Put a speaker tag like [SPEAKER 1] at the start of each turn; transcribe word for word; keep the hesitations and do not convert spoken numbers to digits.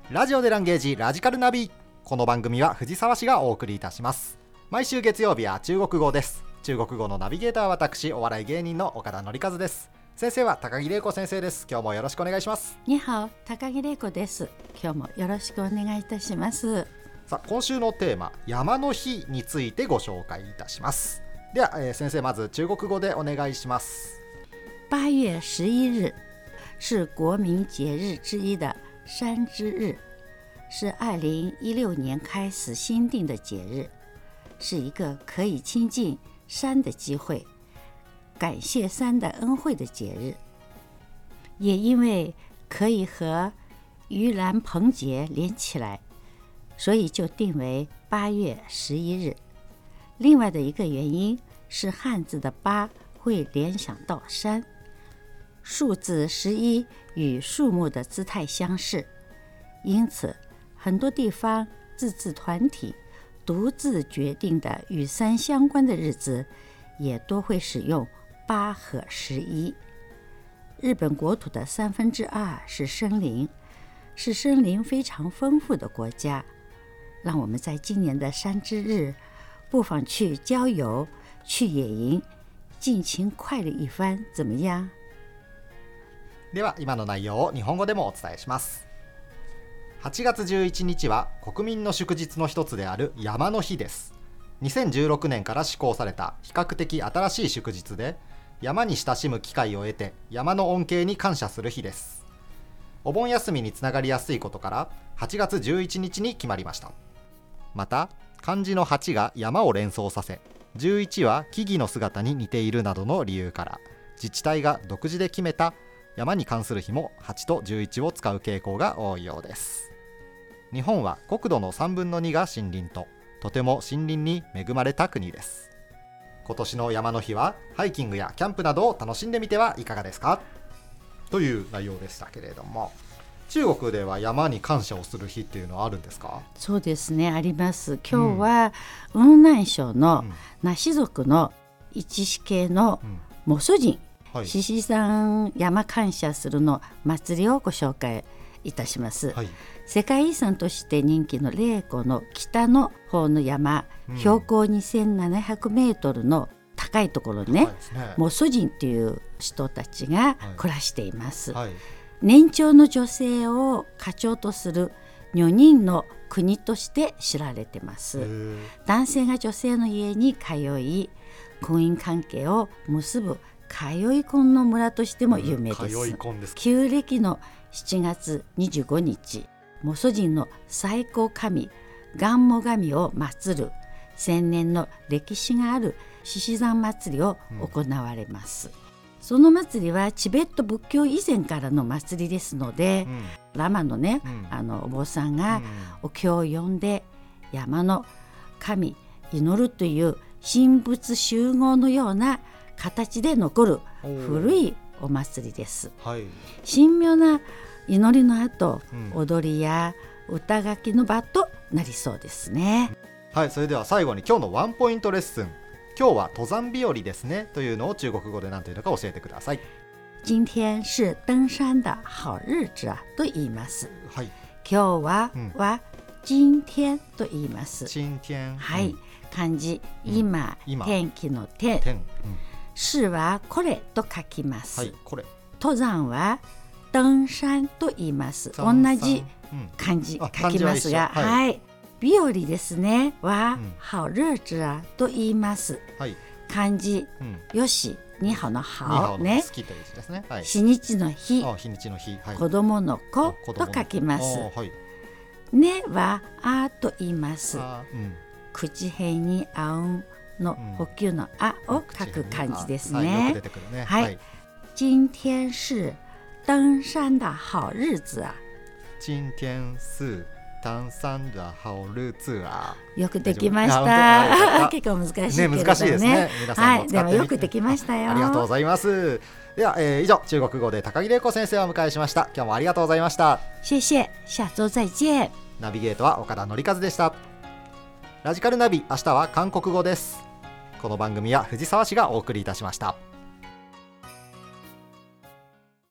[SPEAKER 1] ラジオでランゲージラジカルナビ。この番組は藤沢市がお送りいたします。毎週月曜日は中国語です。中国語のナビゲーターは私、お笑い芸人の岡田典和です。先生は高木玲子先生です。今日もよろしくお願いします。
[SPEAKER 2] にはお、高木玲子です。今日もよろしくお願いいたします。
[SPEAKER 1] さあ、今週のテーマ、山の日についてご紹介いたします。では、えー、先生まず中国語でお願いします。
[SPEAKER 2] 八月十一日是国民节日之一的山之日，是二零一六年开始新定的节日，是一个可以亲近山的机会，感谢山的恩惠的节日。也因为可以和盂兰盆节连起来，所以就定为八月十一日。另外的一个原因是汉字的八会联想到山，数字十一与树木的姿态相似，因此很多地方自治团体独自决定的与山相关的日子也多会使用八和十一。日本国土的三分之二是森林，是森林非常丰富的国家。让我们在今年的山之日不妨去郊游，去野营，尽情快乐一番，怎么样？
[SPEAKER 1] では今の内容を日本語でもお伝えします。はちがつじゅういちにちは国民の祝日の一つである山の日です。にせんじゅうろくねんから施行された比較的新しい祝日で、山に親しむ機会を得て山の恩恵に感謝する日です。お盆休みにつながりやすいことからはちがつじゅういちにちに決まりました。また漢字のはちが山を連想させ、じゅういちは木々の姿に似ているなどの理由から自治体が独自で決めた山に関する日もはちとじゅういちを使う傾向が多いようです。日本は国土のさんぶんのにが森林ととても森林に恵まれた国です。今年の山の日はハイキングやキャンプなどを楽しんでみてはいかがですか、という内容でしたけれども、中国では山に感謝をする日っていうのはあるんですか？
[SPEAKER 2] そうですね、あります。今日は雲南省の那氏族の一支系のモソ人、はい、獅子山山感謝するの祭りをご紹介いたします、はい、世界遺産として人気の麗湖の北の方の山、うん、標高にせんななひゃくメートルの高いところね、ね、モソ人という人たちが暮らしています、はいはい、年長の女性を家長とする女人の国として知られています。男性が女性の家に通い婚姻関係を結ぶ通い婚の村としても有名です、うん、です旧暦のしちがつにじゅうごにち、モソ人の最高神ガンモ神を祀る千年の歴史がある獅子山祭りを行われます、うん、その祭りはチベット仏教以前からの祭りですので、うん、ラマのね、うん、あのお坊さんがお経を読んで山の神祈るという神仏集合のような形で残る古いお祭りです、はい、神妙な祈りの後、うん、踊りや歌書きの場となりそうですね。
[SPEAKER 1] はい、それでは最後に今日のワンポイントレッスン。今日は登山日和ですねというのを中国語で何というのか教えてください。
[SPEAKER 2] 今天是登山的好日子啊と言います、はい、今日は、うん、は今天と言います。
[SPEAKER 1] 今天、
[SPEAKER 2] はい、漢字、うん、今、今天気の天、天、うん、是はこれと書きます、はい、これ。登山は登山と言います。同じ漢字書きますが、うん、はい、はい、日和ですねは、うん、好日子啊と言います、はい、漢字、うん、よし、にはのはね、好きという字ですね、はい、日にちの日、
[SPEAKER 1] 日にちの日、はい、
[SPEAKER 2] 子供の子と書きます。はい、ねはあと言います、うん、口辺にあうんの補給のあを書く漢字ですね、うん、はい、よく出てくるね、はいはい、今天是登山的好日子啊。
[SPEAKER 1] 今天是登山的好日子啊。
[SPEAKER 2] よくできました結構難しいけれどね。
[SPEAKER 1] ね、難しいですね。皆さんも使ってみて、
[SPEAKER 2] はい、でもよくできましたよ。
[SPEAKER 1] ありがとうございます。では、えー、以上中国語で高木玲子先生をお迎えしました。今日もありがとうございました。
[SPEAKER 2] 謝謝、下周再見。
[SPEAKER 1] ナビゲートは岡田典和でした。ラジカルナビ、明日は韓国語です。この番組は藤沢市がお送りいたしました。